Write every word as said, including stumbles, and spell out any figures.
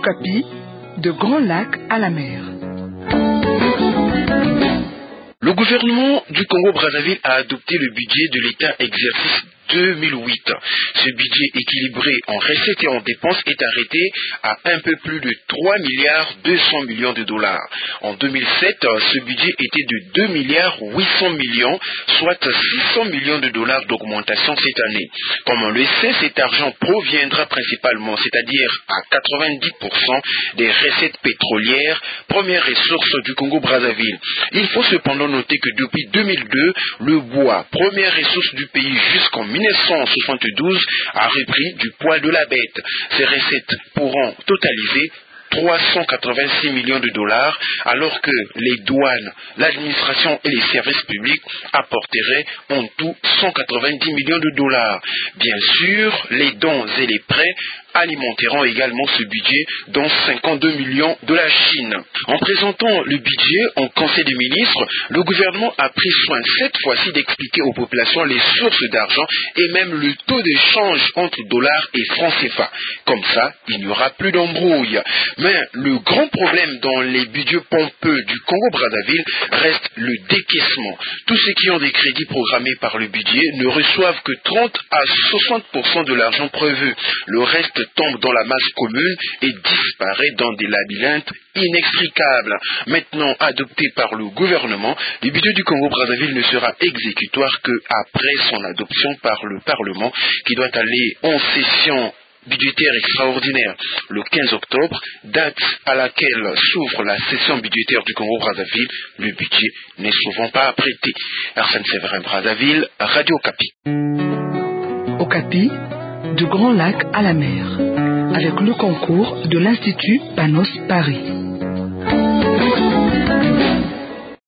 Okapi, de Grand Lac à la mer. Le gouvernement du Congo-Brazzaville a adopté le budget de l'État exercice deux mille huit. Ce budget équilibré en recettes et en dépenses est arrêté à un peu plus de trois milliards deux cents millions de dollars. En deux mille sept, ce budget était de deux milliards huit cents millions, soit six cents millions de dollars d'augmentation cette année. Comme on le sait, cet argent proviendra principalement, c'est-à-dire à quatre-vingt-dix pour cent des recettes pétrolières, première ressource du Congo-Brazzaville. Il faut cependant noter que depuis deux mille deux, le bois, première ressource du pays jusqu'en mille neuf cent soixante-douze, a repris du poil de la bête. Ces recettes pourront totaliser trois cent quatre-vingt-six millions de dollars, alors que les douanes, l'administration et les services publics apporteraient en tout cent quatre-vingt-dix millions de dollars. Bien sûr, les dons et les prêts alimenteront également ce budget, dont cinquante-deux millions de la Chine. En présentant le budget en Conseil des ministres, le gouvernement a pris soin cette fois-ci d'expliquer aux populations les sources d'argent et même le taux d'échange entre dollars et francs C F A. Comme ça, il n'y aura plus d'embrouille. Mais le grand problème dans les budgets pompeux du Congo-Brazzaville reste le décaissement. Tous ceux qui ont des crédits programmés par le budget ne reçoivent que trente à soixante pour cent de l'argent prévu. Le reste tombe dans la masse commune et disparaît dans des labyrinthes inextricables. Maintenant adopté par le gouvernement, le budget du Congo-Brazzaville ne sera exécutoire qu'après son adoption par le Parlement, qui doit aller en session budgétaire extraordinaire le quinze octobre, date à laquelle s'ouvre la session budgétaire du Congo-Brazzaville. Le budget n'est souvent pas apprêté. Arsène Séverin, Brazzaville, Radio Okapi. Okapi, du Grand Lac à la mer, avec le concours de l'Institut Panos Paris.